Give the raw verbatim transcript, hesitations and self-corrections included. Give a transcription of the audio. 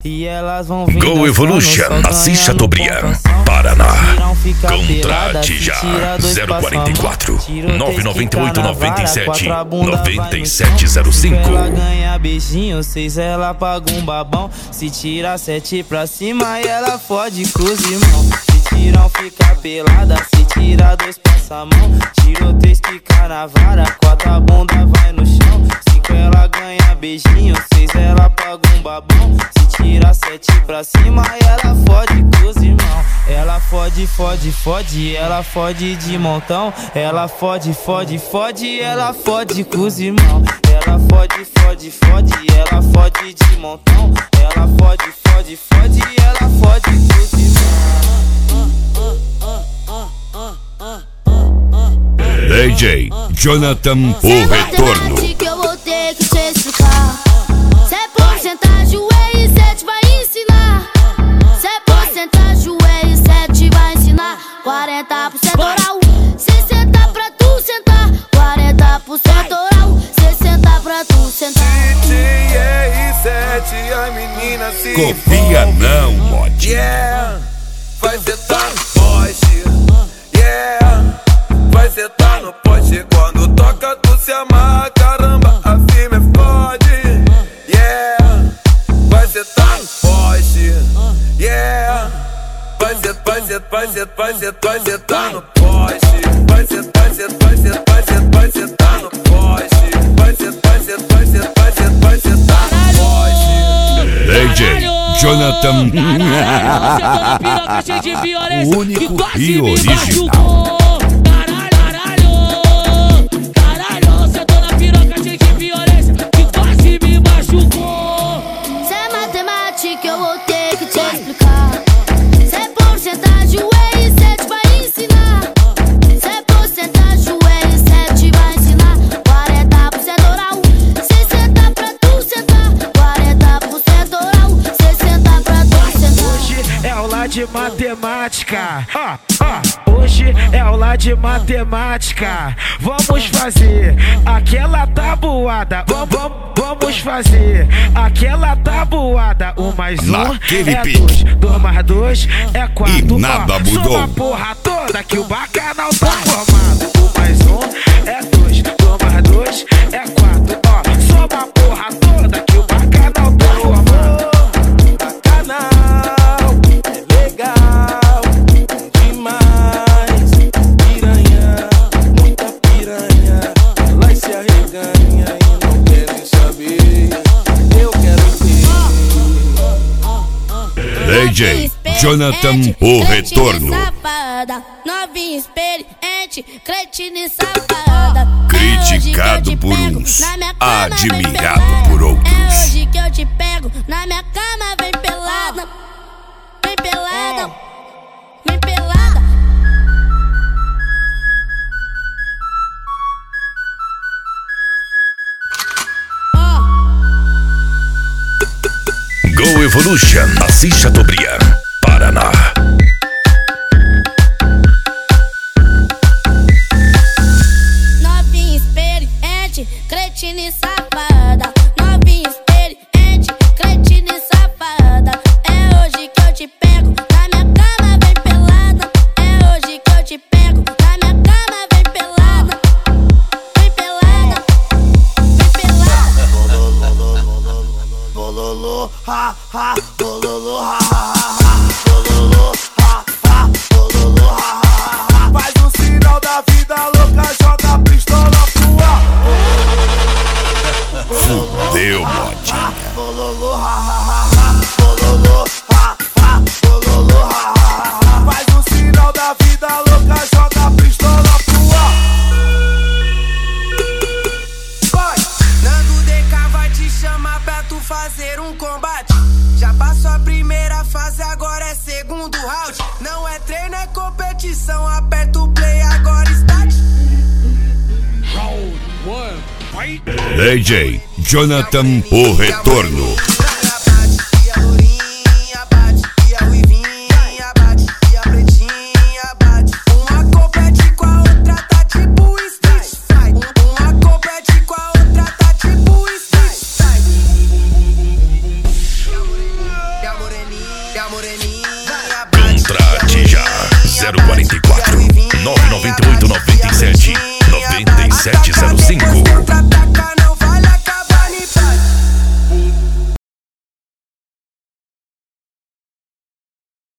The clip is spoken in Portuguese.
E elas vão vir Go Evolution, Assis Chateaubriand, Paraná. Contrate já. zero quarenta e quatro, nove nove oito, nove sete, nove sete zero cinco. Ela ganha beijinho, seis ela paga um babão. Se tira sete pra cima e ela fode com os irmãos. Se tiram fica pelada, se tira dois passa a mão. Tiro três fica na vara, quatro a bunda vai no chão. Cinco ela ganha beijinho, seis ela paga um babão. Se tira sete pra cima e ela fode com os irmãos. Ela fode, fode, fode, ela fode de montão. Ela fode, fode, fode, ela fode com os irmãos. Ela fode, fode, fode, ela fode de montão. Ela fode, fode, fode, ela fode com os irmãos. D J Jonathan, o retorno. Que eu vou ter que te explicar. Se é porcentagem, o R sete vai ensinar. Se é porcentagem, o R sete vai ensinar. quarenta por cento oral, sessenta pra tu sentar. quarenta por cento oral, sessenta pra tu sentar. D J R sete, a menina se Copia não, mod. Yeah, vai sentar no poste. Yeah, vai sentar no poste. Quando toca tu se amarra, caramba, a firme é fode. Yeah, vai sentar no poste. Yeah, vai sentar, vai sentar, vai sentar, vai sentar, vai sentar no poste. Vai sentar, vai sentar, vai sentar, vai sentar, vai sentar no poste. Vai sentar, vai sentar, vai sentar, vai sentar, vai sentar no poste. D J Jonathan, o único e original. De matemática, ah, ah. Hoje é aula de matemática. Vamos fazer aquela tabuada. Vamos, vamos, vamos fazer aquela tabuada. Um mais um Naquele é pique. dois, dois mais dois é quatro. E nada ó, mudou. soma a porra toda que o bacanal tá formado. Um mais um é dois, dois mais dois é quatro. Ó, soma a porra toda que o bacanal tá formado. D J Jonathan, o retorno. Safada, novinha experiente, cretina e safada. Criticado por uns, admirado por outros. É hoje que eu te pego, na minha cama vem pelada. Vem pelada, vem pelada. Go Evolution, Assis Chateaubriand, Paraná. Novinha experiente, cretina e safada. Novinha experiente, cretina e safada. É hoje que eu te pego, na minha cama vem pelada. É hoje que eu te pego, na minha cama vem pelada. Vem pelada, vem pelada. Bololô, ha, ha, bololô, ha, ha, ha, bololô, ha, ha, bololô, ha, ha, ha. Faz o sinal da vida louca, joga a pistola pro ar. Fudeu, modinha. Bololô, ha, ha, ha, ha, bololô, ha, ha, bololô, ha, ha, ha. Faz o sinal da vida louca, joga a pistola pro ar. Vai! Nando D K vai te chamar pra tu fazer um combate. Já passou a primeira fase, agora é segundo round. Não é treino, é competição. Aperta o play, agora start. D J Jonathan, o retorno.